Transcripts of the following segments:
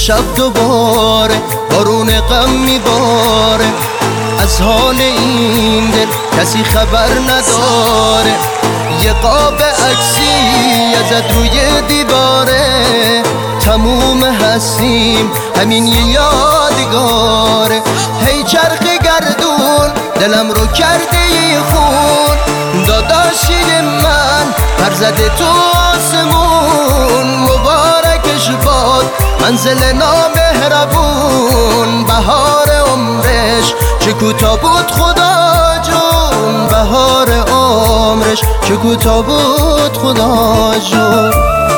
شب دوباره بارون غم میباره، از حال این دل کسی خبر نداره. یه قاب عکسی ازت روی دیواره، تموم هستیم همین یه یادگاره. هی چرخ گردون دلم رو کرده یه خون، داداشی من پر زده تو آسمون. مبارکش باد منزل نامهربون، بهار عمرش چه کوتاه بود خدا جون، بهار عمرش چه کوتاه بود خدا جون.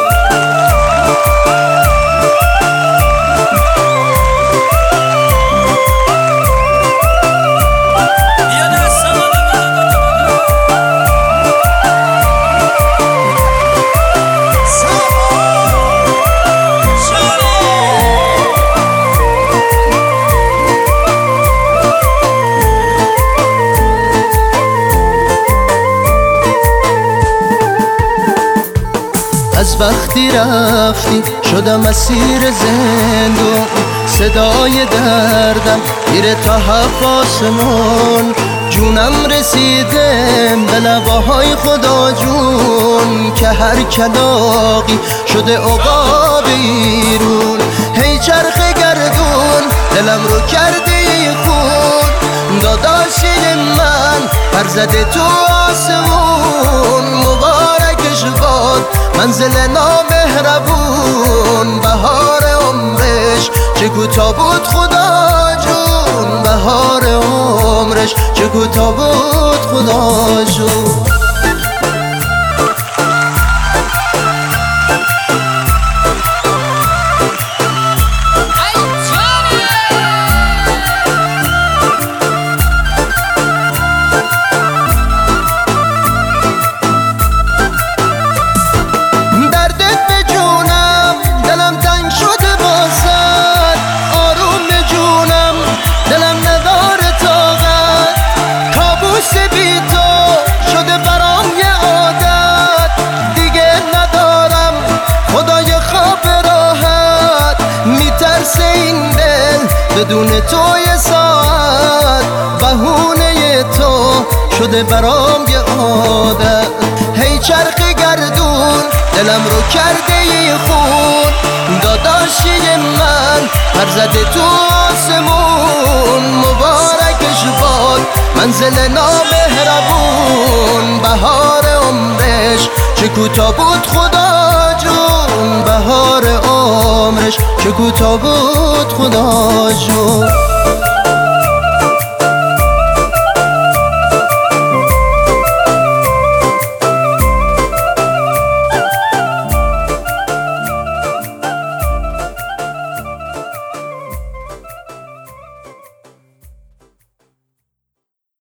از وقتی رفتی شدم اسیر زندون، صدای دردم میره تا هفت آسمون. جونم رسیده به لباهای خدا جون، که هر کلاغی شده عقاب ایرون. هی چرخ گردون دلم رو کرده یه خون، داداشی من پر زده تو آسمون. مبارکش باد منزل نامهربون، بهار عمرش چه کوتاه بود خدا جون، بهار عمرش چه کوتاه بود خدا جون. این دل بدون تو یه ساعت، بهونه تو شده برام یه عادت. هی چرخ گردون دلم رو کرده یه خون، داداشی من پر زده تو آسمون. مبارکش باد منزل نامهربون، بهار عمرش چه کوتاه بود خدا جون، بهار عمرش چه کوتاه بود خدا جون.